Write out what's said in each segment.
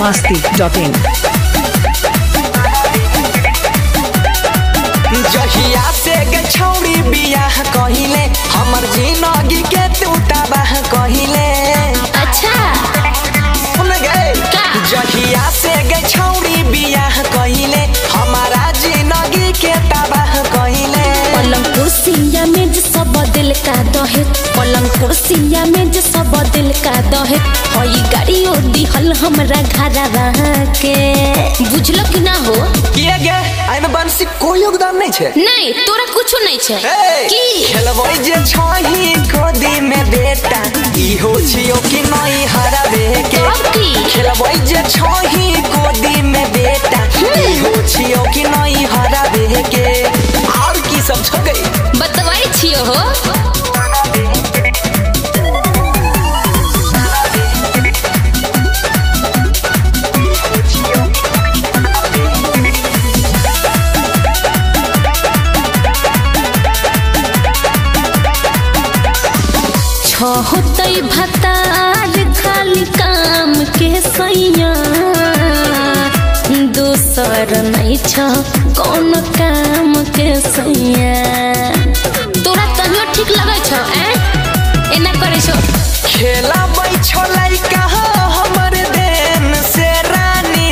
biharmasti.in जहिया से गे छौड़ी बियाह कहिले हमर जिंदगी के तू तबाह कहिले। अच्छा सुन गए जहिया से गे छौड़ी बियाह कहिले हमारा जिंदगी के तबाह कहिले। पलंग कुर्सिया में जो सब दिल का दहे पलंग कुर्सिया में जो सब दिल का दहे हई गाड़ी ओ दिहल हमरा घरवा के बुझलो कि ना हो किए गे आइमे बंसी कोई योगदान नहीं छे। नहीं तोरा कुछो नहीं छे की खेलबै जे छही गोदी में बेटा ई हो छियो कि नहीं हराबे के। खेलबै जे छही गोदी में बेटा ई हो छियो कि नहीं हराबे के। और की सब छ गई बतवाई छियो हो होतई भतार खाली काम के सैया दूसर नहीं छ कौन काम के सैया तोरा तनियो ठीक लगे छ एना करे छ खेला बै छ लइका हमर देन से रानी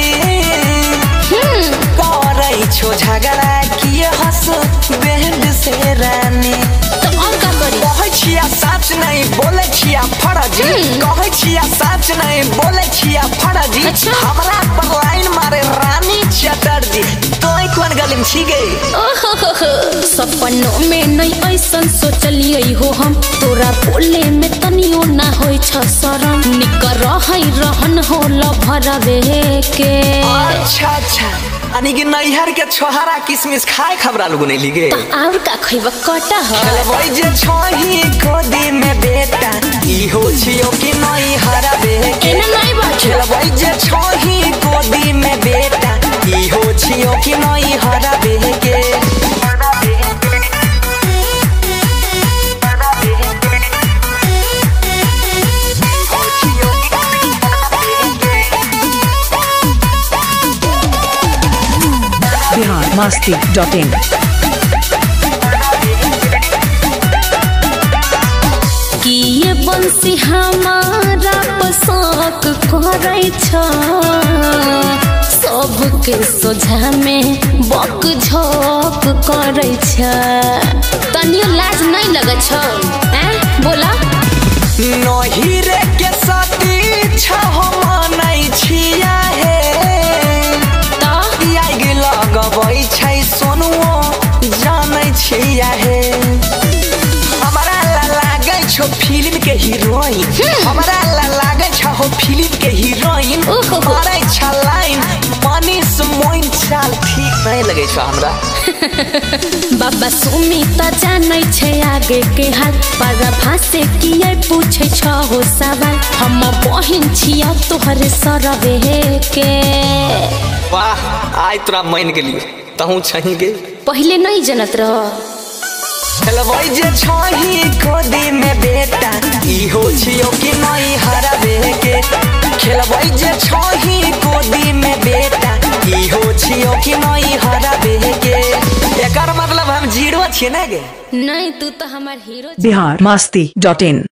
करै छ झगड़ा किए हंस बेहद से रानी। तो और का करी कहै छिया सच नहीं बोले छिया फर्जी कहै छिया सच नहीं बोले छिया फर्जी। अच्छा। हमरा पर लाइन मारे रानी चटर्जी तोय कोन गलिम छी गई। सपनों में नहीं ऐसन सोचलिए हो हम तोरा बोले में तनियो ना होई छ शरम निकर रहन हो लभरवे के। अच्छा अच्छा अनि कि नैहर के छोहरा किसमिस खाए खबरा लोग नहीं लिगे और का खइब कटा ह खेलबै जे छही गोदी में बेटा ई हो छियो कि नहीं हराबे के। एना नहीं बात खेलबै जे छही गोदी में बेटा ई हो छियो कि नहीं हराबे के। biharmasti.in किए बंसी हमारा पसंद करे छ सबके सोझा में बक झक करे छ तनियो लाज नहीं लगे छ बोला नहीं रे के साथी छ हम नहीं छिया हे तो आइ गेल लगबै छै सोनुओ जानै छिया हे। हमरा लागे छो फिल्म के हीरोइन हमरा लागे छो फिल्म के हीरोइन मारै छ लाइन मनीष मोइन चाल ठीक नहीं लगे छ हमरा। बाबा सुमिता जानै छै आगे के हाल पर भाषे किए पूछे छ हो सवाल हम बहिन छिया तोहरे सरवे के। वाह आइ तोरा मान गेली तहू छही गे पहले नहीं जनत रह खेलबै जे छही गोदी में बेटा ई हो छियो कि नहीं हराबे के। खेलबै जे छही गोदी में बेटा ई हो छियो कि नहीं हराबे के। एकर मतलब हम जीरो छिए ना गे नहीं तू तो हमार हीरो biharmasti.in